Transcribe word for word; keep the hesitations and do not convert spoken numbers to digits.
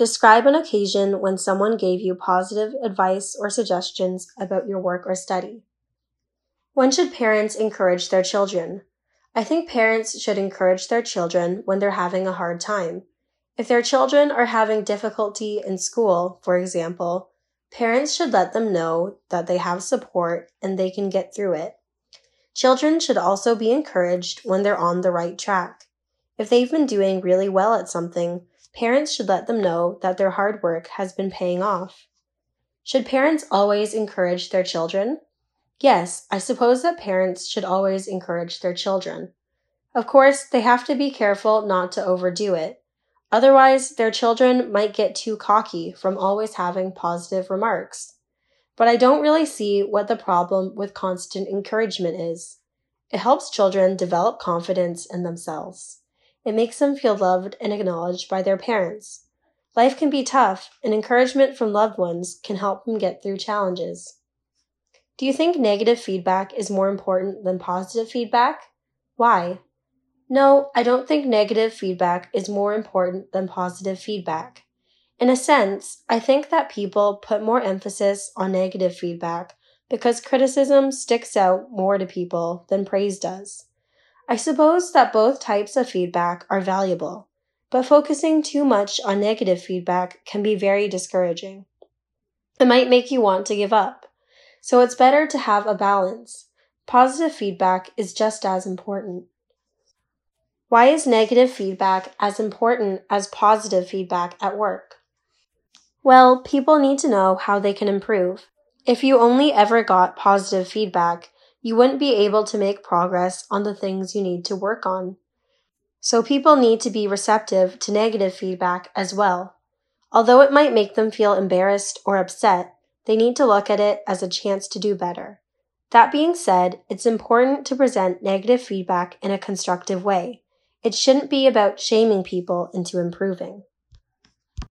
Describe an occasion when someone gave you positive advice or suggestions about your work or study. When should parents encourage their children? I think parents should encourage their children when they're having a hard time. If their children are having difficulty in school, for example, parents should let them know that they have support and they can get through it. Children should also be encouraged when they're on the right track. If they've been doing really well at something, parents should let them know that their hard work has been paying off. Should parents always encourage their children? Yes, I suppose that parents should always encourage their children. Of course, they have to be careful not to overdo it. Otherwise, their children might get too cocky from always having positive remarks. But I don't really see what the problem with constant encouragement is. It helps children develop confidence in themselves. It makes them feel loved and acknowledged by their parents. Life can be tough, and encouragement from loved ones can help them get through challenges. Do you think negative feedback is more important than positive feedback? Why? No, I don't think negative feedback is more important than positive feedback. In a sense, I think that people put more emphasis on negative feedback because criticism sticks out more to people than praise does. I suppose that both types of feedback are valuable, but focusing too much on negative feedback can be very discouraging. It might make you want to give up. So it's better to have a balance. Positive feedback is just as important. Why is negative feedback as important as positive feedback at work? Well, people need to know how they can improve. If you only ever got positive feedback, you wouldn't be able to make progress on the things you need to work on. So people need to be receptive to negative feedback as well. Although it might make them feel embarrassed or upset, they need to look at it as a chance to do better. That being said, it's important to present negative feedback in a constructive way. It shouldn't be about shaming people into improving.